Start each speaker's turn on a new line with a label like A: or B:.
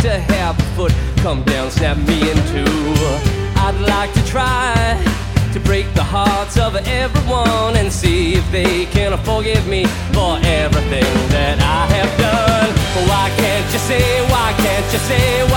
A: to have a foot come down, snap me in two. I'd like to try to break the hearts of everyone and see if they can forgive me for everything that I have done. Why can't you say, why can't you say,